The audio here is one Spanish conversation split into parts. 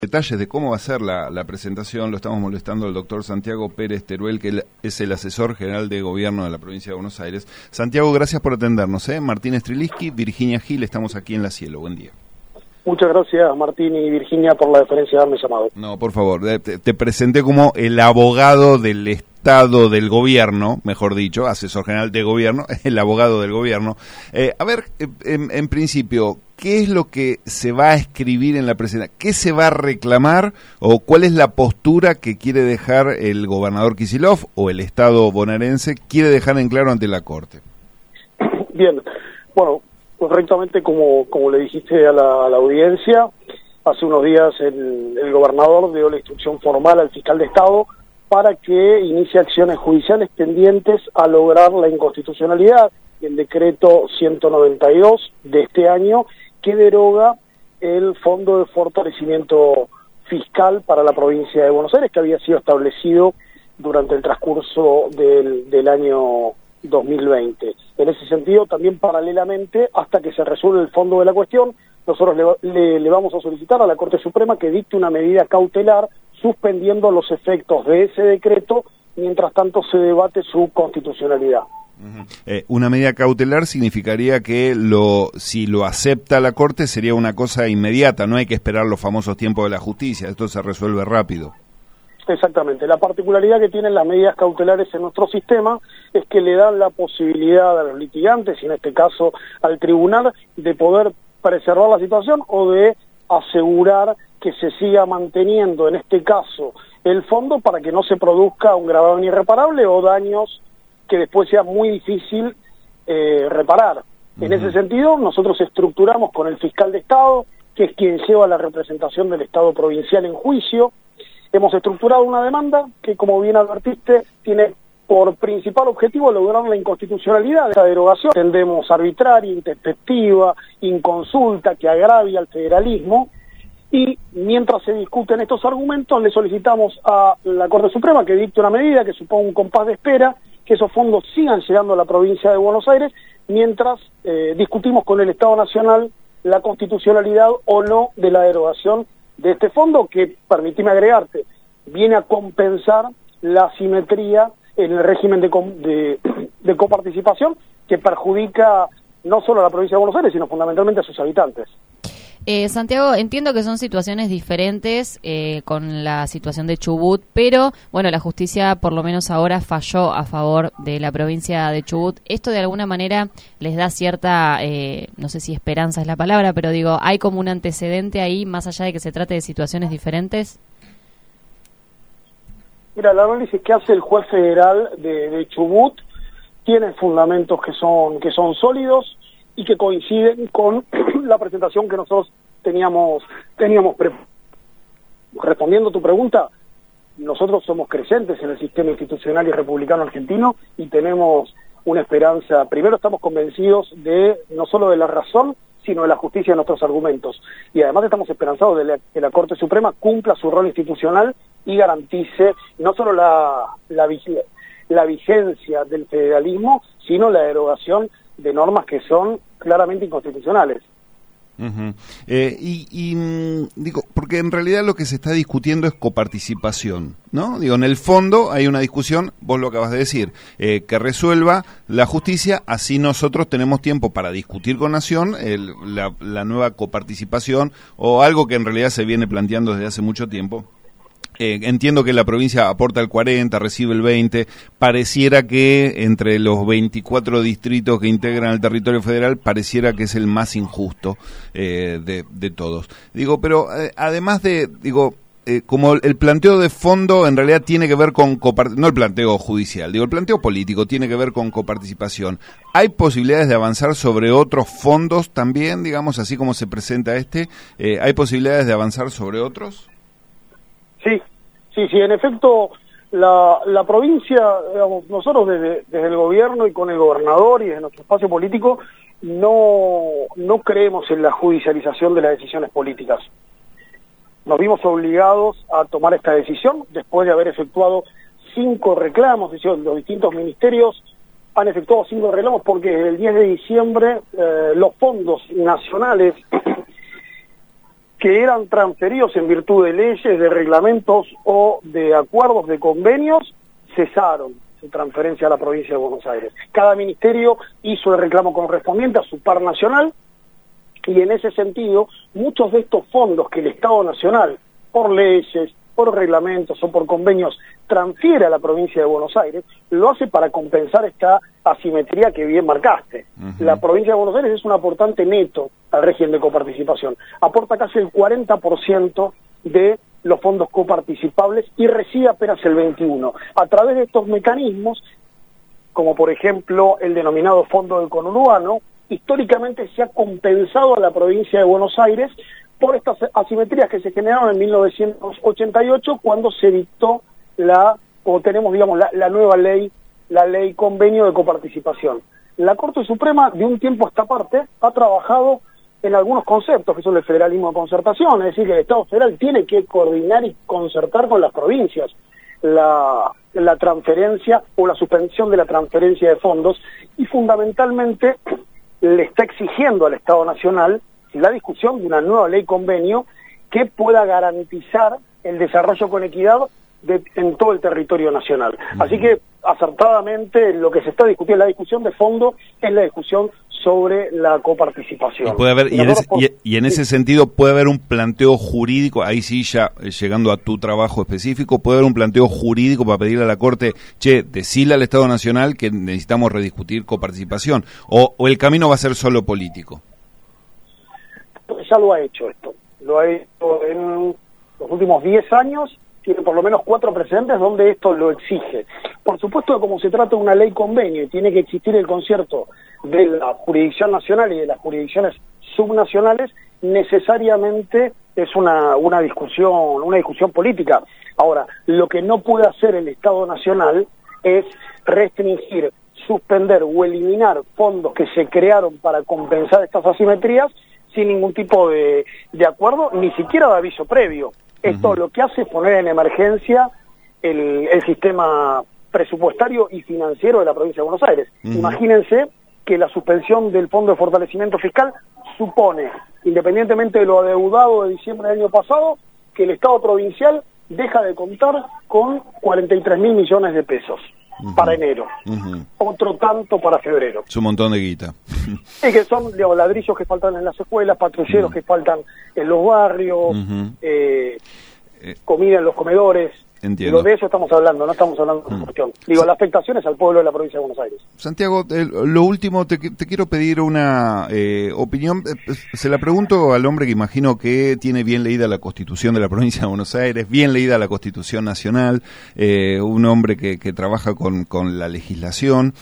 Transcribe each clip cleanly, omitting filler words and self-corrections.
Detalles de cómo va a ser la presentación, lo estamos molestando al doctor Santiago Pérez Teruel, que es el asesor general de gobierno de la provincia de Buenos Aires. Santiago, gracias por atendernos. Martín Streliski, Virginia Gil, estamos aquí en La Cielo. Buen día. Muchas gracias, Martín y Virginia, por la deferencia de haberme llamado. No, por favor, te presenté como el abogado del Estado del gobierno, mejor dicho, asesor general de gobierno, el abogado del gobierno. En principio, ¿qué es lo que se va a escribir en la presentación? ¿Qué se va a reclamar o cuál es la postura que quiere dejar el gobernador Kicillof o el Estado bonaerense quiere dejar en claro ante la Corte? Bien, bueno, correctamente como le dijiste a la audiencia, hace unos días el gobernador dio la instrucción formal al fiscal de Estado para que inicie acciones judiciales tendientes a lograr la inconstitucionalidad del decreto 192 de este año, que deroga el Fondo de Fortalecimiento Fiscal para la provincia de Buenos Aires, que había sido establecido durante el transcurso del año 2020. En ese sentido, también paralelamente, hasta que se resuelve el fondo de la cuestión, nosotros le vamos a solicitar a la Corte Suprema que dicte una medida cautelar suspendiendo los efectos de ese decreto, mientras tanto se debate su constitucionalidad. Una medida cautelar significaría que si lo acepta la Corte sería una cosa inmediata, no hay que esperar los famosos tiempos de la justicia, esto se resuelve rápido. Exactamente, la particularidad que tienen las medidas cautelares en nuestro sistema es que le dan la posibilidad a los litigantes, y en este caso al tribunal, de poder preservar la situación o de asegurar que se siga manteniendo, en este caso, el fondo para que no se produzca un gravamen irreparable o daños que después sea muy difícil reparar. En ese sentido, nosotros estructuramos con el fiscal de Estado, que es quien lleva la representación del Estado provincial en juicio. Hemos estructurado una demanda que, como bien advertiste, tiene por principal objetivo lograr la inconstitucionalidad de esta derogación. Entendemos arbitraria, intempestiva, inconsulta, que agravia al federalismo. Y mientras se discuten estos argumentos, le solicitamos a la Corte Suprema que dicte una medida que suponga un compás de espera, que esos fondos sigan llegando a la provincia de Buenos Aires, mientras discutimos con el Estado Nacional la constitucionalidad o no de la derogación de este fondo, que, permitime agregarte, viene a compensar la asimetría en el régimen de coparticipación, que perjudica no solo a la provincia de Buenos Aires, sino fundamentalmente a sus habitantes. Santiago, entiendo que son situaciones diferentes con la situación de Chubut, pero bueno, la justicia por lo menos ahora falló a favor de la provincia de Chubut. ¿Esto de alguna manera les da cierta, no sé si esperanza es la palabra, pero digo, hay como un antecedente ahí, más allá de que se trate de situaciones diferentes? Mira, el análisis que hace el juez federal de Chubut tiene fundamentos que son sólidos y que coinciden con la presentación que nosotros teníamos Respondiendo a tu pregunta, nosotros somos creyentes en el sistema institucional y republicano argentino y tenemos una esperanza. Primero, estamos convencidos no solo de la razón, sino de la justicia de nuestros argumentos. Y además estamos esperanzados de que la Corte Suprema cumpla su rol institucional y garantice no solo la vigencia del federalismo, sino la derogación de normas que son claramente inconstitucionales. Digo, porque en realidad lo que se está discutiendo es coparticipación, ¿no? Digo, en el fondo hay una discusión, vos lo acabas de decir, que resuelva la justicia, así nosotros tenemos tiempo para discutir con Nación la nueva coparticipación o algo que en realidad se viene planteando desde hace mucho tiempo. Entiendo que la provincia aporta el 40, recibe el 20, pareciera que entre los 24 distritos que integran el territorio federal, pareciera que es el más injusto de todos. Digo, pero además como el planteo de fondo en realidad tiene que ver con no el planteo judicial, el planteo político tiene que ver con coparticipación. ¿Hay posibilidades de avanzar sobre otros fondos también, digamos, así como se presenta ¿hay posibilidades de avanzar sobre otros? Sí, en efecto, la provincia, digamos, nosotros desde el gobierno y con el gobernador y desde nuestro espacio político no creemos en la judicialización de las decisiones políticas. Nos vimos obligados a tomar esta decisión después de haber efectuado 5 reclamos, es decir, los distintos ministerios han efectuado 5 reclamos porque desde el 10 de diciembre los fondos nacionales que eran transferidos en virtud de leyes, de reglamentos o de acuerdos, de convenios, cesaron su transferencia a la provincia de Buenos Aires. Cada ministerio hizo el reclamo correspondiente a su par nacional, y en ese sentido, muchos de estos fondos que el Estado Nacional, por leyes, por reglamentos o por convenios, transfiere a la provincia de Buenos Aires, lo hace para compensar esta asimetría que bien marcaste. La provincia de Buenos Aires es un aportante neto al régimen de coparticipación. Aporta casi el 40% de los fondos coparticipables y recibe apenas el 21%. A través de estos mecanismos, como por ejemplo el denominado Fondo del Conurbano, históricamente se ha compensado a la provincia de Buenos Aires por estas asimetrías que se generaron en 1988 cuando se dictó la nueva ley, la ley convenio de coparticipación. La Corte Suprema, de un tiempo a esta parte, ha trabajado en algunos conceptos, que son el federalismo de concertación, es decir, que el Estado federal tiene que coordinar y concertar con las provincias la transferencia o la suspensión de la transferencia de fondos, y fundamentalmente le está exigiendo al Estado Nacional la discusión de una nueva ley convenio que pueda garantizar el desarrollo con equidad en todo el territorio nacional. Así que, acertadamente, lo que se está discutiendo, la discusión de fondo, es la discusión sobre la coparticipación. Y puede haber, y en ese sentido puede haber un planteo jurídico, ahí sí ya llegando a tu trabajo específico, puede haber un planteo jurídico para pedirle a la Corte, decile al Estado Nacional que necesitamos rediscutir coparticipación, o el camino va a ser solo político. Ya lo ha hecho esto, lo ha hecho en los últimos 10 años, tiene por lo menos 4 precedentes donde esto lo exige. Por supuesto que como se trata de una ley convenio y tiene que existir el concierto de la jurisdicción nacional y de las jurisdicciones subnacionales, necesariamente es una discusión política. Ahora, lo que no puede hacer el Estado Nacional es restringir, suspender o eliminar fondos que se crearon para compensar estas asimetrías sin ningún tipo de acuerdo, ni siquiera de aviso previo. Esto lo que hace es poner en emergencia el sistema presupuestario y financiero de la provincia de Buenos Aires. Imagínense que la suspensión del Fondo de Fortalecimiento Fiscal supone, independientemente de lo adeudado de diciembre del año pasado, que el Estado provincial deja de contar con 43.000 millones de pesos para enero, otro tanto para febrero. Es un montón de guita. Sí, que son ladrillos que faltan en las escuelas, patrulleros que faltan en los barrios, comida en los comedores. Entiendo. Digo, de eso estamos hablando, no estamos hablando de cuestión. Digo, la afectación es al pueblo de la provincia de Buenos Aires. Santiago, lo último, te quiero pedir una opinión. Se la pregunto al hombre que imagino que tiene bien leída la Constitución de la provincia de Buenos Aires, bien leída la Constitución Nacional, un hombre que trabaja con la legislación.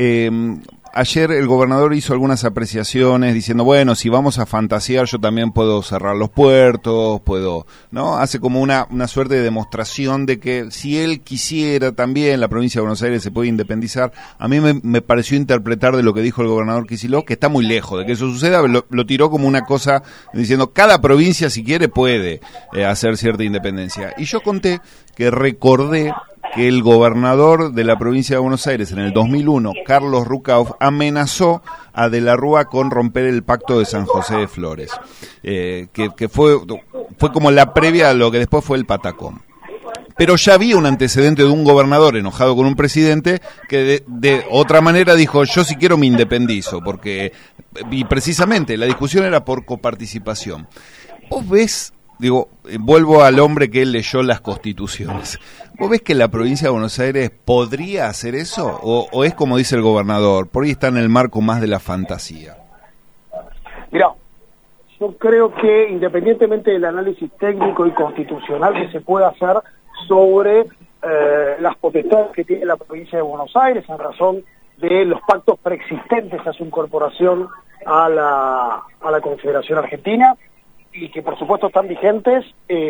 Ayer el gobernador hizo algunas apreciaciones diciendo, bueno, si vamos a fantasear yo también puedo cerrar los puertos, ¿no? Hace como una suerte de demostración de que si él quisiera también la provincia de Buenos Aires se puede independizar. A mí me pareció interpretar de lo que dijo el gobernador Kicillof que está muy lejos de que eso suceda, lo tiró como una cosa diciendo cada provincia si quiere puede hacer cierta independencia. Y yo conté que recordé que el gobernador de la provincia de Buenos Aires en el 2001, Carlos Rucauf, amenazó a De la Rúa con romper el pacto de San José de Flores, que fue como la previa a lo que después fue el Patacón. Pero ya había un antecedente de un gobernador enojado con un presidente que de otra manera dijo, yo si quiero me independizo, y precisamente la discusión era por coparticipación. ¿Vos ves? Digo, vuelvo al hombre que leyó las constituciones. ¿Vos ves que la provincia de Buenos Aires podría hacer eso? ¿O es como dice el gobernador? Por ahí está en el marco más de la fantasía. Mirá, yo creo que independientemente del análisis técnico y constitucional que se pueda hacer sobre las potestades que tiene la provincia de Buenos Aires en razón de los pactos preexistentes a su incorporación a la Confederación Argentina, y que por supuesto están vigentes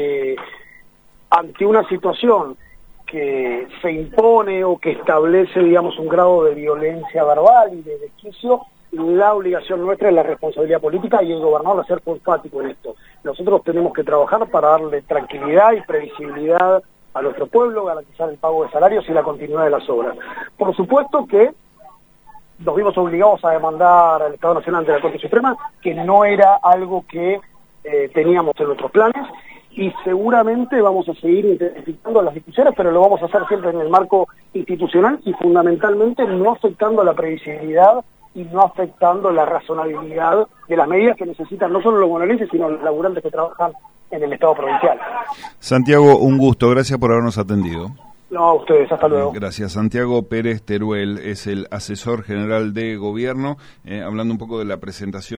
ante una situación que se impone o que establece, digamos, un grado de violencia verbal y de desquicio. La obligación nuestra es la responsabilidad política y el gobernador a ser enfático en esto. Nosotros tenemos que trabajar para darle tranquilidad y previsibilidad a nuestro pueblo, garantizar el pago de salarios y la continuidad de las obras. Por supuesto que nos vimos obligados a demandar al Estado Nacional ante la Corte Suprema, que no era algo que teníamos en nuestros planes, y seguramente vamos a seguir intensificando las discusiones, pero lo vamos a hacer siempre en el marco institucional y fundamentalmente no afectando la previsibilidad y no afectando la razonabilidad de las medidas que necesitan no solo los bonaerenses, sino los laburantes que trabajan en el Estado provincial. Santiago, un gusto, gracias por habernos atendido. No, a ustedes, hasta luego. Gracias. Santiago Pérez Teruel es el asesor general de gobierno, hablando un poco de la presentación.